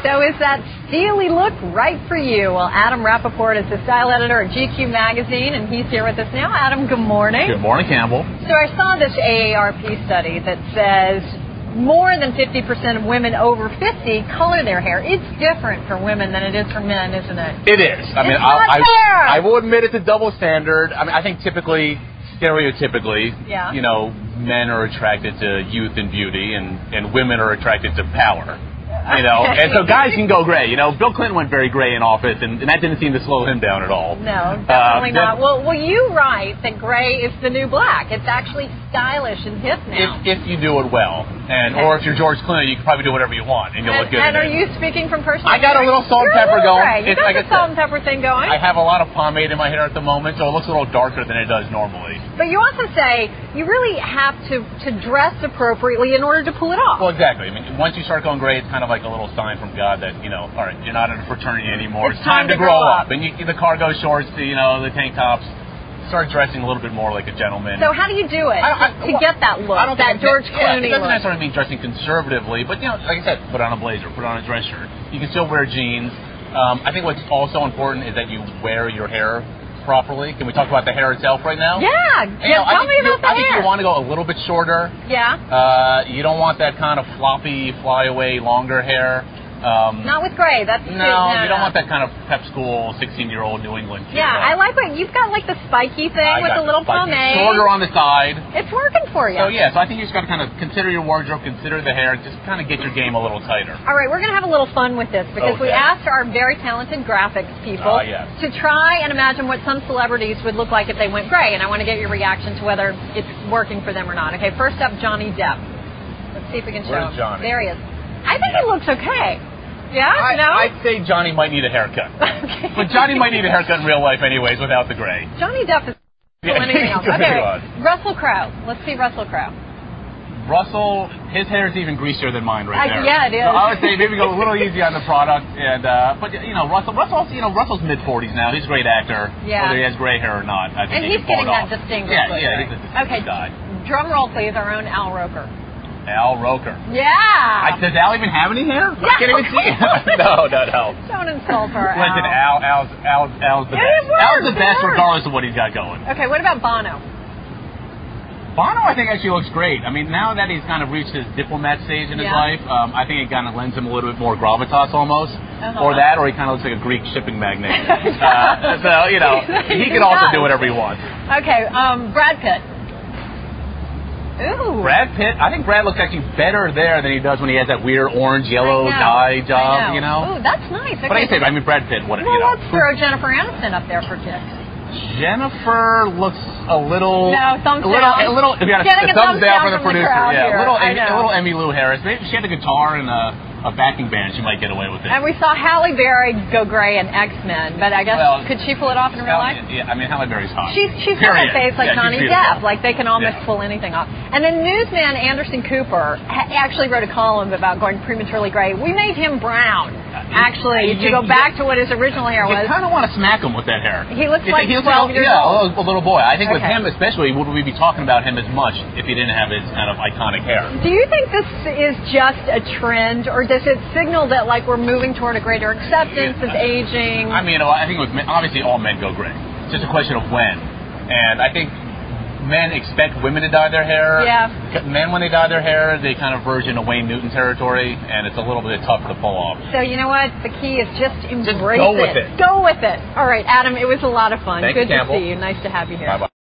So is that steely look right for you? Well, Adam Rappaport is the style editor at GQ Magazine, and he's here with us now. Adam, good morning. Good morning, Campbell. So I saw this AARP study that says more than 50% of women over 50 color their hair. It's different for women than it is for men, isn't it? It is. I will admit it's a double standard. I mean, I think typically, stereotypically, men are attracted to youth and beauty, and women are attracted to power. And so guys can go gray. Bill Clinton went very gray in office, and that didn't seem to slow him down at all. No, definitely not. Well, you write that gray is the new black. It's actually stylish and hip now. If you do it well, or if you're George Clooney, you can probably do whatever you want, and you'll look good. And are you speaking from personal experience? I got a little salt and pepper going. You got the salt and pepper thing going. I have a lot of pomade in my hair at the moment, so it looks a little darker than it does normally. But you also say you really have to dress appropriately in order to pull it off. Well, exactly. I mean, once you start going gray, it's kind of like a little sign from God that, all right, you're not in a fraternity anymore. It's time to grow up. And the cargo shorts, the tank tops, start dressing a little bit more like a gentleman. So how do you do it to get that look, that George Clooney look? It doesn't look? necessarily mean dressing conservatively, but, like I said, put on a blazer, put on a dress shirt. You can still wear jeans. I think what's also important is that you wear your hair properly. Can we talk about the hair itself right now? Yeah, tell me about the hair. I think you want to go a little bit shorter. Yeah. You don't want that kind of floppy, fly-away, longer hair. Not with gray. That's you don't want that kind of pep school 16-year-old New England kid. Yeah, I like what you've got, like the spiky thing with the little pomade. Shorter on the side. It's working for you. So I think you just got to kind of consider your wardrobe, consider the hair, just kind of get your game a little tighter. All right, we're going to have a little fun with this because we asked our very talented graphics people to try and imagine what some celebrities would look like if they went gray, and I want to get your reaction to whether it's working for them or not. Okay, first up, Johnny Depp. Let's see if we can show him. Johnny? There he is. I think he looks okay. Yeah? I'd say Johnny might need a haircut. Okay. But Johnny might need a haircut in real life anyways without the gray. Johnny Depp is anything else. Okay, Russell Crowe. Let's see Russell Crowe. Russell, his hair is even greasier than mine right there. Yeah, it is. So I would say maybe go a little easy on the product. But Russell's mid-40s now. He's a great actor, whether he has gray hair or not. I think he's getting that distinguished look. Yeah, he's a distinguished guy. Drum roll, please. Our own Al Roker. Al Roker. Yeah. Does Al even have any hair? Yeah. I can't even see him. No. Don't insult her, Al. Listen, Al's the best. Al's the best regardless of what he's got going. Okay, what about Bono? Bono, I think, actually looks great. I mean, now that he's kind of reached his diplomat stage in his life, I think it kind of lends him a little bit more gravitas almost. Or that, or he kind of looks like a Greek shipping magnate. He can also do whatever he wants. Okay, Brad Pitt. Ooh. Brad Pitt, I think Brad looks actually better there than he does when he has that weird orange-yellow dye job, Ooh, that's nice. Okay. But I mean, Brad Pitt, let's throw Jennifer Aniston up there for kicks. Jennifer looks a little... No, thumbs down. A little, if you got a thumbs down from the producer. A little Emmylou Harris. Maybe she had a guitar and a backing band, she might get away with it. And we saw Halle Berry go gray in X-Men, but I guess, could she pull it off in real life? Yeah, I mean, Halle Berry's hot. She's got a face like Johnny Depp. Like, they can almost pull anything off. And then newsman Anderson Cooper actually wrote a column about going prematurely gray. We made him brown, actually, to go back to what his original hair was. You kind of want to smack him with that hair. He looks like 12 years old. Yeah, a little boy. I think with him especially, would we be talking about him as much if he didn't have his kind of iconic hair? Do you think this is just a trend, or does it signal that, like, we're moving toward a greater acceptance of aging? I mean, I think with men, obviously all men go gray. It's just a question of when. And I think men expect women to dye their hair. Yeah. Men, when they dye their hair, they kind of verge into Wayne Newton territory, and it's a little bit tougher to pull off. So you know what? The key is just embrace go with it. Go with it. All right, Adam, it was a lot of fun. Thank you, Good to see you. Nice to have you here. Bye-bye.